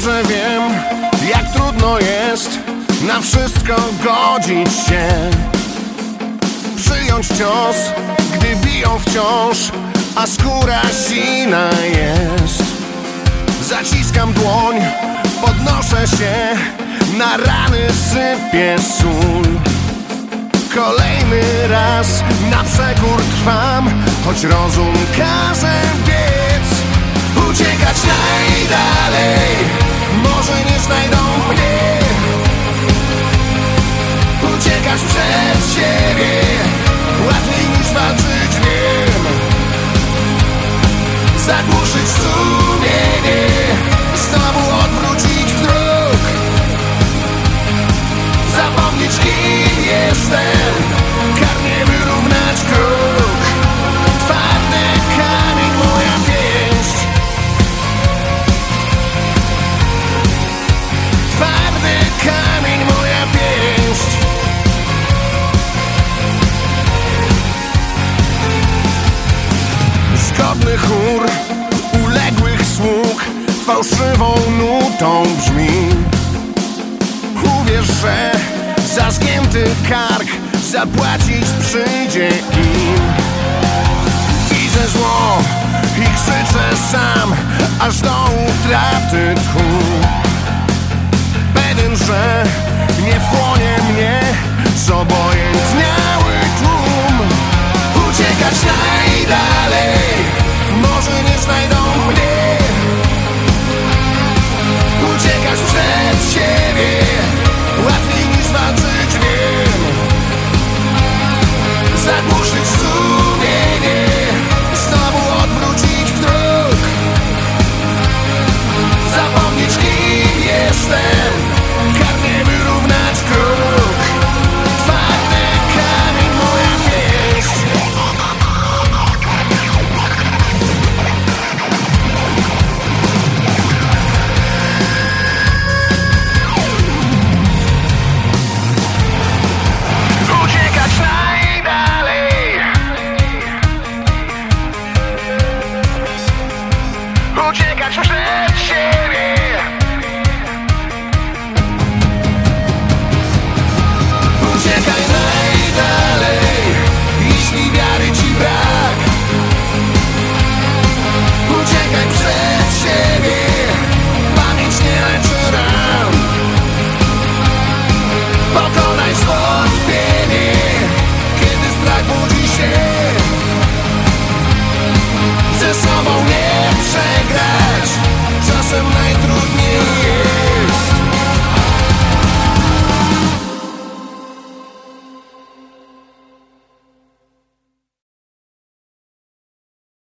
Dobrze wiem, jak trudno jest na wszystko godzić się, przyjąć cios, gdy biją wciąż, a skóra sina jest. Zaciskam dłoń, podnoszę się, na rany sypię sól. Kolejny raz na przekór trwam, choć rozum każe biec. Uciekać najdalej, może nie znajdą mnie. Uciekać przed siebie, łatwiej niż walczyć, wiem. Zagłuszyć sumienie, znowu odwrócić wzrok. Zapomnieć, kim jestem, karnie wyrównać krok. Twardy kamień moja pięść, twardy kamień moja pięść. Zgodny chór uległych sług fałszywą nutą brzmi. Uwierz, że za zgięty kark zapłacić przyjdzie im. Widzę zło i krzyczę sam, aż do utraty tchu. Pewien, że nie wchłonie mnie zobojętniały tłum. Uciekać najdalej, może nie znajdą mnie. Uciekać przed siebie, łatwiej niż walczyć, wiem. Zagłuszyć sumienie, znowu odwrócić wzrok. Zapomnieć, kim jestem, karnie wyrównać krok. Twardy kamień moja pięść. Uciekać najdalej, uciekać przed siebie. Uciekaj najdalej, jeśli wiary ci brak. Uciekaj przed siebie, pamięć nie leczy ran. Pokonaj zwątpienie, kiedy strach budzi się. Ze sobą